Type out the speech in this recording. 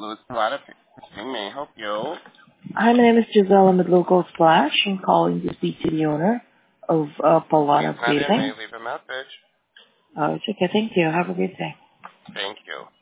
Louis Pilata. May I help you? Hi, my name is Gisela with Local Splash. I'm calling to speak to the owner of Pilata May Bathing. leave a message? It's okay. Thank you. Have a great day. Thank you.